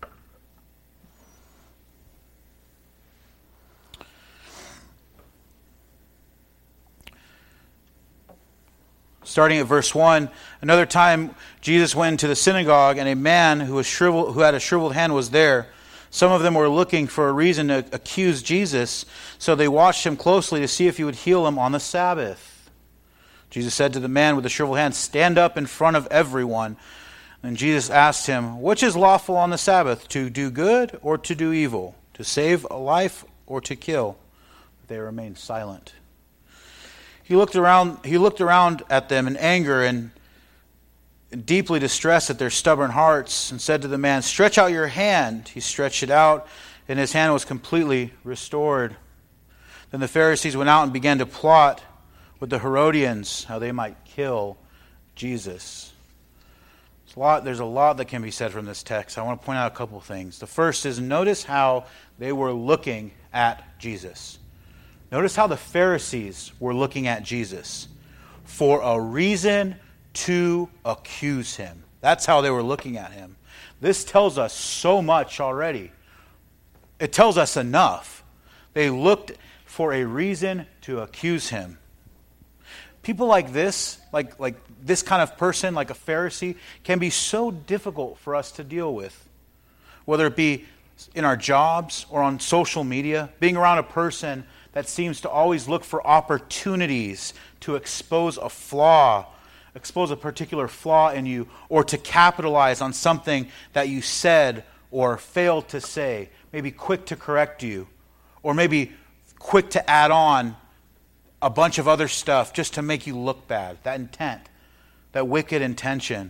Starting at verse one, another time Jesus went into the synagogue, and a man who was shriveled, who had a shriveled hand was there. Some of them were looking for a reason to accuse Jesus, so they watched Him closely to see if He would heal him on the Sabbath. Jesus said to the man with the shriveled hand, "Stand up in front of everyone." And Jesus asked him, which is lawful on the Sabbath, to do good or to do evil, to save a life or to kill? They remained silent. He looked around, he looked around at them in anger and deeply distressed at their stubborn hearts, and said to the man, stretch out your hand. He stretched it out, and his hand was completely restored. Then the Pharisees went out and began to plot with the Herodians how they might kill Jesus. There's a lot, there's a lot that can be said from this text. I want to point out a couple of things. The first is, notice how they were looking at Jesus. Notice how the Pharisees were looking at Jesus for a reason to accuse him. That's how they were looking at him. This tells us so much already. It tells us enough. They looked for a reason to accuse him. People like this, like, like this kind of person, like a Pharisee, can be so difficult for us to deal with. Whether it be in our jobs or on social media, being around a person that seems to always look for opportunities to expose a flaw, expose a particular flaw in you, or to capitalize on something that you said or failed to say, maybe quick to correct you, or maybe quick to add on a bunch of other stuff just to make you look bad. That intent, that wicked intention.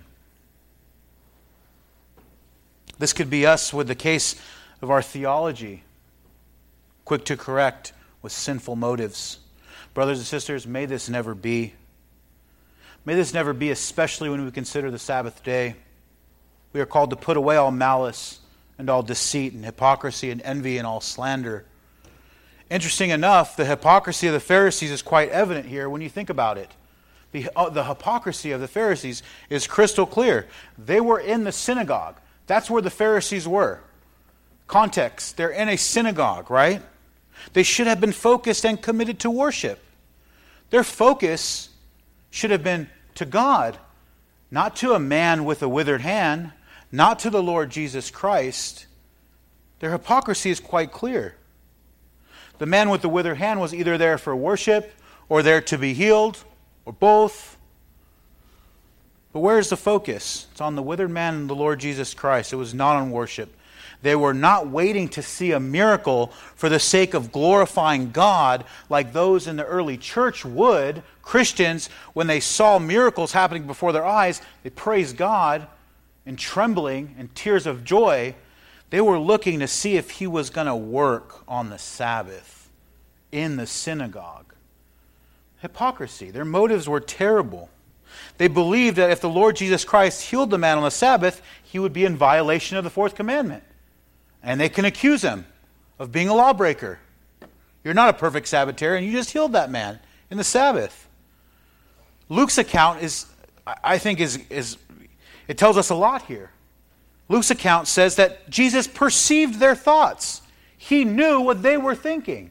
This could be us with the case of our theology, quick to correct with sinful motives. Brothers and sisters, may this never be. May this never be, especially when we consider the Sabbath day. We are called to put away all malice and all deceit and hypocrisy and envy and all slander. Interesting enough, the hypocrisy of the Pharisees is quite evident here when you think about it. The, uh, the hypocrisy of the Pharisees is crystal clear. They were in the synagogue. That's where the Pharisees were. Context, they're in a synagogue, right? They should have been focused and committed to worship. Their focus should have been to God, not to a man with a withered hand, not to the Lord Jesus Christ. Their hypocrisy is quite clear. The man with the withered hand was either there for worship or there to be healed, or both. But where's the focus? It's on the withered man and the Lord Jesus Christ. It was not on worship. They were not waiting to see a miracle for the sake of glorifying God like those in the early church would. Christians, when they saw miracles happening before their eyes, they praised God in trembling and tears of joy. They were looking to see if he was going to work on the Sabbath in the synagogue. Hypocrisy. Their motives were terrible. They believed that if the Lord Jesus Christ healed the man on the Sabbath, he would be in violation of the fourth commandment. And they can accuse him of being a lawbreaker. You're not a perfect Sabbatarian. You just healed that man in the Sabbath. Luke's account is, I think, is, is it tells us a lot here. Luke's account says that Jesus perceived their thoughts. He knew what they were thinking.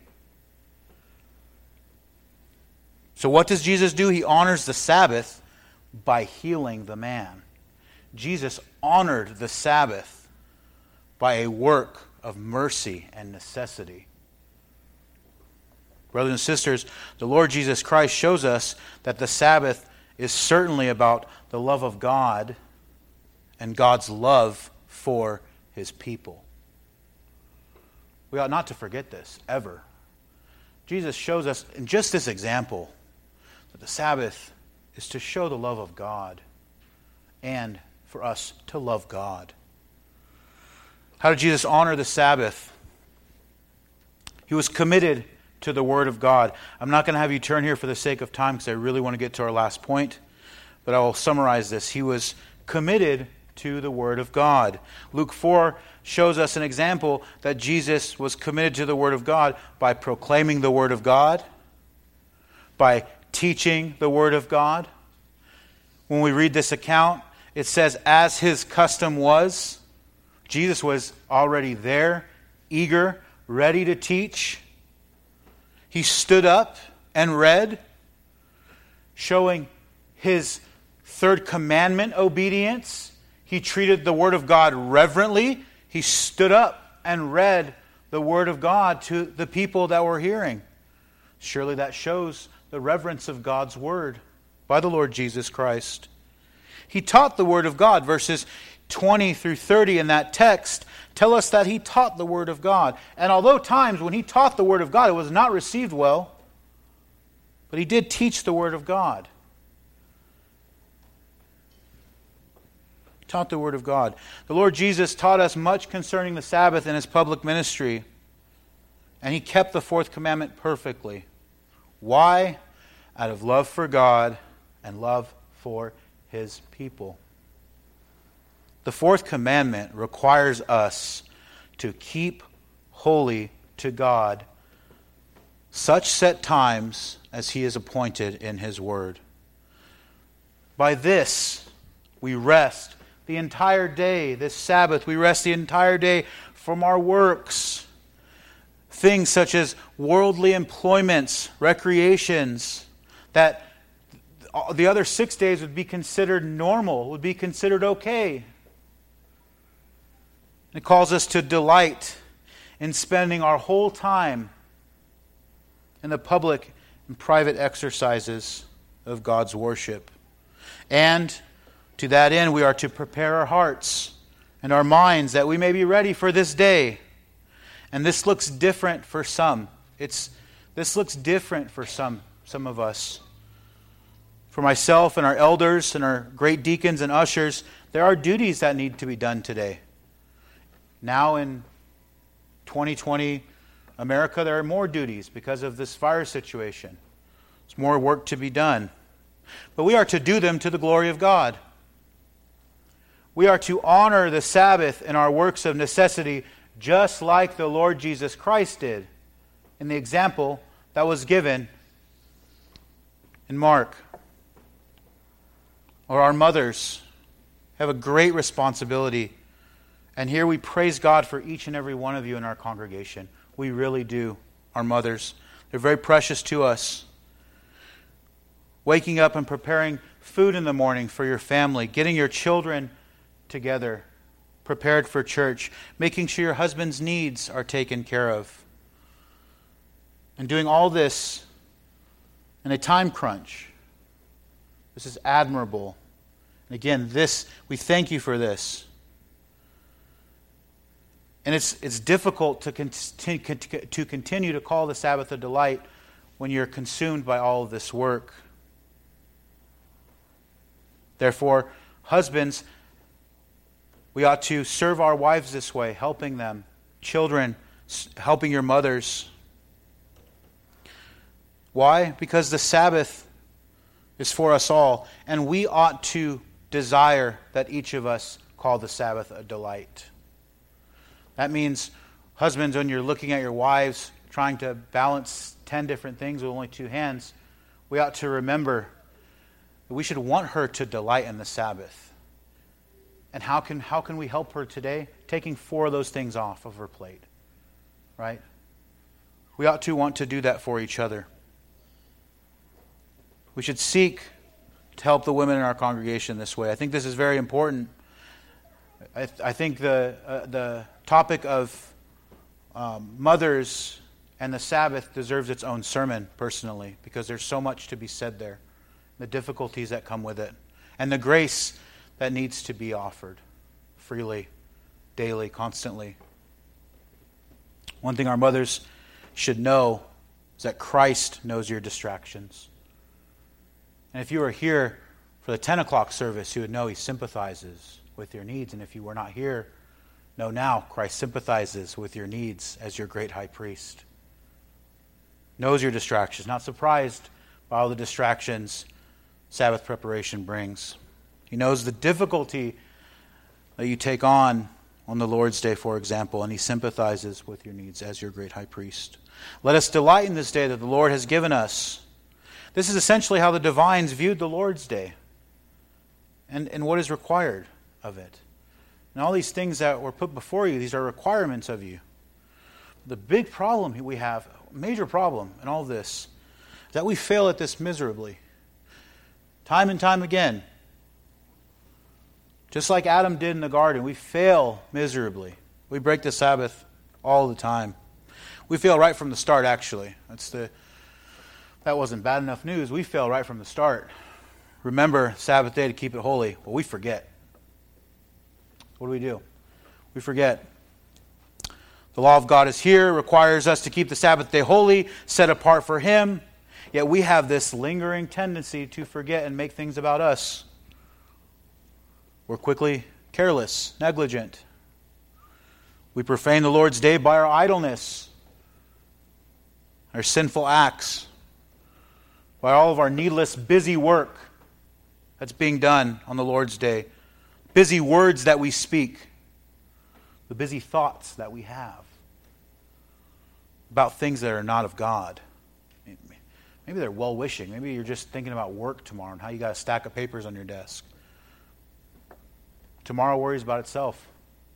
So what does Jesus do? He honors the Sabbath by healing the man. Jesus honored the Sabbath by a work of mercy and necessity. Brothers and sisters, the Lord Jesus Christ shows us that the Sabbath is certainly about the love of God and God's love for his people. We ought not to forget this, ever. Jesus shows us in just this example that the Sabbath is to show the love of God and for us to love God. How did Jesus honor the Sabbath? He was committed to the Word of God. I'm not going to have you turn here for the sake of time because I really want to get to our last point, but I will summarize this. He was committed to the Word of God. Luke four shows us an example that Jesus was committed to the Word of God by proclaiming the Word of God, by teaching the Word of God. When we read this account, it says, as his custom was, Jesus was already there, eager, ready to teach. He stood up and read, showing his third commandment obedience. He treated the Word of God reverently. He stood up and read the Word of God to the people that were hearing. Surely that shows the reverence of God's Word by the Lord Jesus Christ. He taught the Word of God. Verses twenty through thirty in that text tell us that he taught the Word of God. And although times when he taught the Word of God, it was not received well, but he did teach the Word of God. He taught the Word of God. The Lord Jesus taught us much concerning the Sabbath in his public ministry, and he kept the fourth commandment perfectly. Why? Out of love for God and love for his people. The fourth commandment requires us to keep holy to God such set times as he has appointed in his word. By this we rest the entire day, this Sabbath, we rest the entire day from our works. Things such as worldly employments, recreations, that the other six days would be considered normal, would be considered okay. It calls us to delight in spending our whole time in the public and private exercises of God's worship. And to that end, we are to prepare our hearts and our minds that we may be ready for this day. And this looks different for some. It's this looks different for some, some of us. For myself and our elders and our great deacons and ushers, there are duties that need to be done today. Now in twenty twenty America, there are more duties because of this fire situation. There's more work to be done. But we are to do them to the glory of God. We are to honor the Sabbath in our works of necessity, just like the Lord Jesus Christ did in the example that was given in Mark. Or our mothers have a great responsibility. And here we praise God for each and every one of you in our congregation. We really do. Our mothers. They're very precious to us. Waking up and preparing food in the morning for your family. Getting your children together. Prepared for church. Making sure your husband's needs are taken care of. And doing all this in a time crunch. This is admirable. And again, this we thank you for this. And it's it's difficult to continue, to continue to call the Sabbath a delight when you're consumed by all of this work. Therefore, husbands, we ought to serve our wives this way, helping them. Children, helping your mothers. Why? Because the Sabbath is for us all, and we ought to desire that each of us call the Sabbath a delight. That means, husbands, when you're looking at your wives, trying to balance ten different things with only two hands, we ought to remember that we should want her to delight in the Sabbath. And how can how can we help her today? Taking four of those things off of her plate. Right? We ought to want to do that for each other. We should seek to help the women in our congregation this way. I think this is very important. I, th- I think the uh, the topic of um, mothers and the Sabbath deserves its own sermon, personally, because there's so much to be said there. The difficulties that come with it. And the grace that needs to be offered freely, daily, constantly. One thing our mothers should know is that Christ knows your distractions. And if you were here for the ten o'clock service, you would know he sympathizes with your needs. And if you were not here, know now Christ sympathizes with your needs as your great high priest. Knows your distractions. Not surprised by all the distractions Sabbath preparation brings. He knows the difficulty that you take on on the Lord's Day, for example, and he sympathizes with your needs as your great high priest. Let us delight in this day that the Lord has given us. This is essentially how the divines viewed the Lord's Day and, and what is required of it. And all these things that were put before you, these are requirements of you. The big problem we have, major problem in all of this, is that we fail at this miserably. Time and time again. Just like Adam did in the garden, we fail miserably. We break the Sabbath all the time. We fail right from the start, actually. That's the that wasn't bad enough news. We fail right from the start. remember Sabbath day to keep it holy. Well, we forget. What do we do? We forget. The law of God is here, requires us to keep the Sabbath day holy, set apart for Him. Yet we have this lingering tendency to forget and make things about us. We're quickly careless, negligent. We profane the Lord's day by our idleness, our sinful acts, by all of our needless busy work that's being done on the Lord's day, busy words that we speak, the busy thoughts that we have about things that are not of God. Maybe they're well-wishing. Maybe you're just thinking about work tomorrow and how you got a stack of papers on your desk. Tomorrow worries about itself.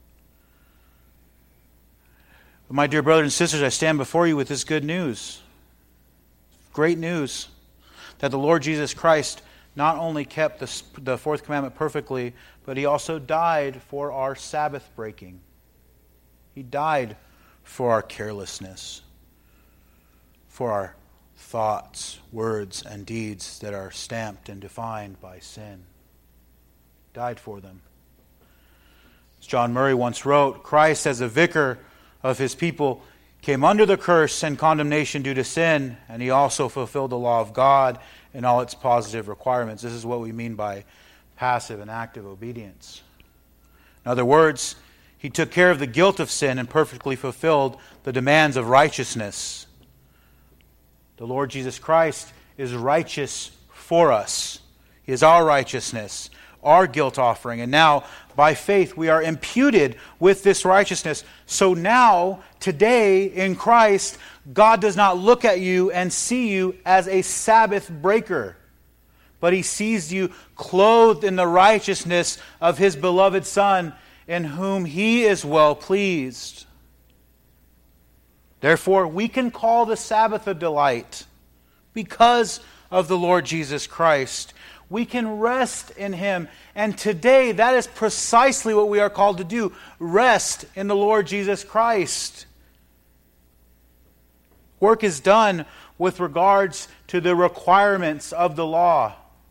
But my dear brothers and sisters, I stand before you with this good news. Great news. That the Lord Jesus Christ not only kept the, the fourth commandment perfectly, but He also died for our Sabbath breaking. He died for our carelessness, for our thoughts, words, and deeds that are stamped and defined by sin. Died for them. As John Murray once wrote, Christ as a vicar of His people came under the curse and condemnation due to sin, and He also fulfilled the law of God in all its positive requirements. This is what we mean by passive and active obedience. In other words, He took care of the guilt of sin and perfectly fulfilled the demands of righteousness. The Lord Jesus Christ is righteous for us. He is our righteousness, our guilt offering. And now, by faith, we are imputed with this righteousness. So now, today, in Christ, God does not look at you and see you as a Sabbath breaker, but He sees you clothed in the righteousness of His beloved Son, in whom He is well pleased. Therefore, we can call the Sabbath a delight because of the Lord Jesus Christ. We can rest in Him. And today, that is precisely what we are called to do. Rest in the Lord Jesus Christ. Work is done with regards to the requirements of the law.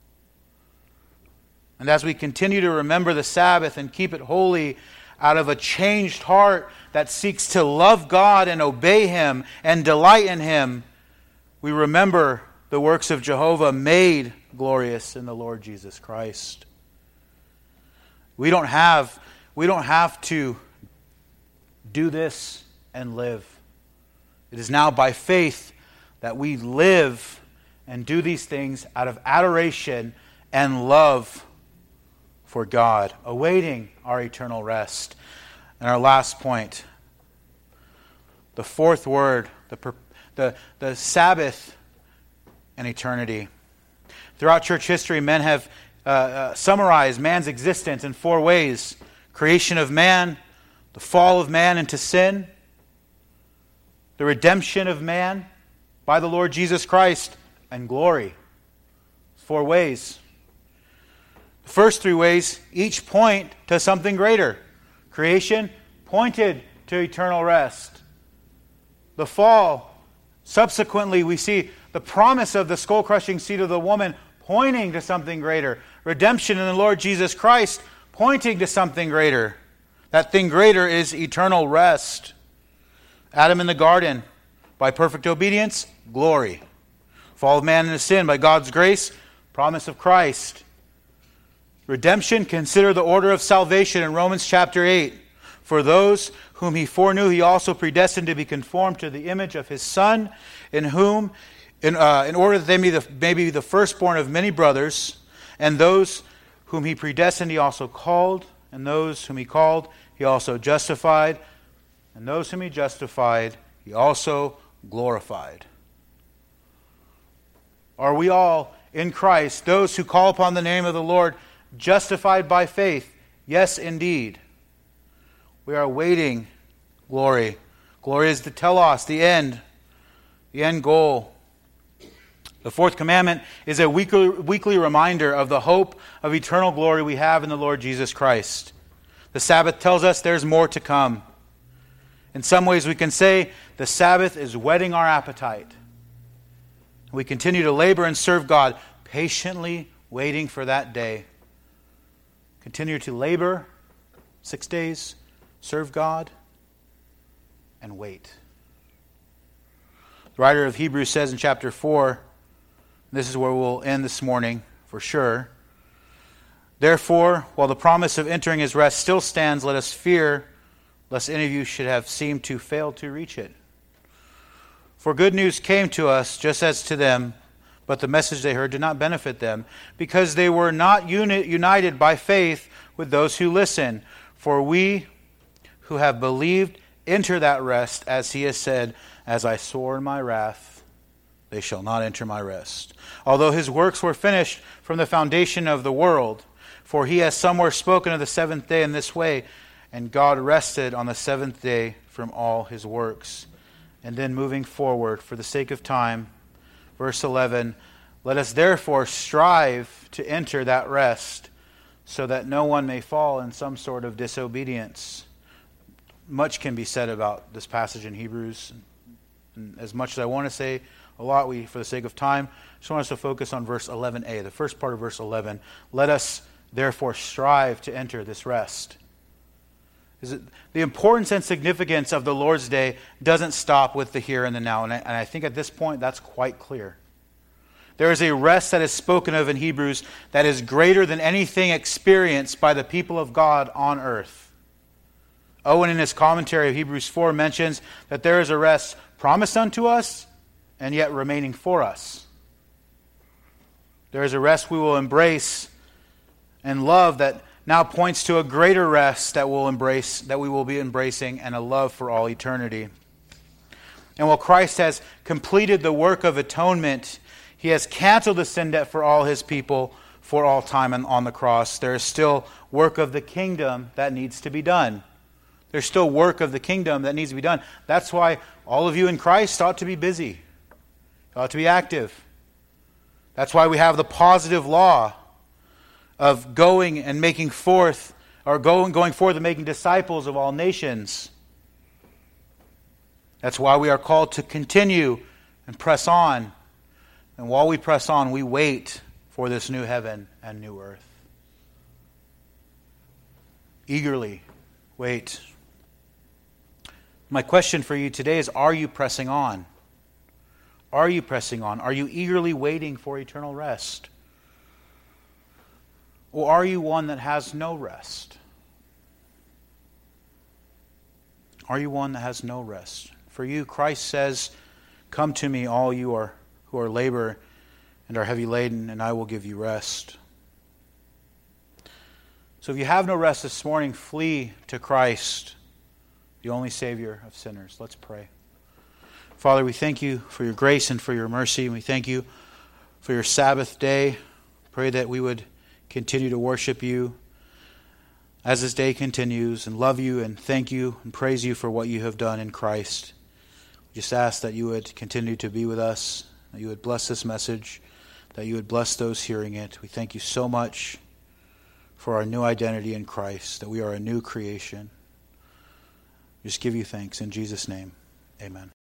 And as we continue to remember the Sabbath and keep it holy out of a changed heart that seeks to love God and obey Him and delight in Him, we remember the works of Jehovah made glorious in the Lord Jesus Christ. We don't have, we don't have to do this and live. It is now by faith that we live and do these things out of adoration and love for God, awaiting our eternal rest. And our last point, the fourth word, the, the, the Sabbath and eternity. Throughout church history, men have uh, uh, summarized man's existence in four ways. Creation of man, the fall of man into sin, the redemption of man by the Lord Jesus Christ, and glory. Four ways. The first three ways each point to something greater. Creation pointed to eternal rest. The fall, subsequently we see the promise of the skull-crushing seed of the woman pointing to something greater. Redemption in the Lord Jesus Christ pointing to something greater. That thing greater is eternal rest. Adam in the garden, by perfect obedience, glory. Fall of man into sin, by God's grace, promise of Christ. Redemption, consider the order of salvation in Romans chapter eight. For those whom He foreknew, He also predestined to be conformed to the image of His Son, in whom, in, uh, in order that they may, the, may be the firstborn of many brothers. And those whom He predestined, He also called. And those whom He called, He also justified. And those whom He justified, He also glorified. Are we all in Christ, those who call upon the name of the Lord, justified by faith? Yes, indeed. We are awaiting glory. Glory is the telos, the end, the end goal. The fourth commandment is a weekly, weekly reminder of the hope of eternal glory we have in the Lord Jesus Christ. The Sabbath tells us there's more to come. In some ways we can say the Sabbath is whetting our appetite. We continue to labor and serve God, patiently waiting for that day. Continue to labor six days, serve God, and wait. The writer of Hebrews says in chapter four, this is where we'll end this morning for sure. Therefore, while the promise of entering his rest still stands, let us fear lest any of you should have seemed to fail to reach it. For good news came to us just as to them, but the message they heard did not benefit them, because they were not uni- united by faith with those who listen. For we who have believed enter that rest, as he has said, as I swore in my wrath, they shall not enter my rest. Although his works were finished from the foundation of the world, for he has somewhere spoken of the seventh day in this way, and God rested on the seventh day from all his works. And then moving forward, for the sake of time, verse eleven, let us therefore strive to enter that rest, so that no one may fall in some sort of disobedience. Much can be said about this passage in Hebrews. And as much as I want to say a lot, we, for the sake of time, just want us to focus on verse eleven a, the first part of verse eleven. Let us therefore strive to enter this rest. Is it, the importance and significance of the Lord's Day doesn't stop with the here and the now. And I, and I think at this point that's quite clear. There is a rest that is spoken of in Hebrews that is greater than anything experienced by the people of God on earth. Owen, in his commentary of Hebrews four, mentions that there is a rest promised unto us and yet remaining for us. There is a rest we will embrace and love that now points to a greater rest that we'll embrace, that we will be embracing, and a love for all eternity. And while Christ has completed the work of atonement, he has canceled the sin debt for all his people for all time and on the cross. There is still work of the kingdom that needs to be done. There's still work of the kingdom that needs to be done. That's why all of you in Christ ought to be busy, ought to be active. That's why we have the positive law of going and making forth, or going, going forth and making disciples of all nations. That's why we are called to continue and press on. And while we press on, we wait for this new heaven and new earth. Eagerly wait. My question for you today is, are you pressing on? Are you pressing on? Are you eagerly waiting for eternal rest? Or are you one that has no rest? Are you one that has no rest? For you, Christ says, come to me, all you are who are labor and are heavy laden, and I will give you rest. So if you have no rest this morning, flee to Christ, the only Savior of sinners. Let's pray. Father, we thank you for your grace and for your mercy, and we thank you for your Sabbath day. Pray that we would continue to worship you as this day continues, and love you and thank you and praise you for what you have done in Christ. We just ask that you would continue to be with us, that you would bless this message, that you would bless those hearing it. We thank you so much for our new identity in Christ, that we are a new creation. We just give you thanks in Jesus' name. Amen.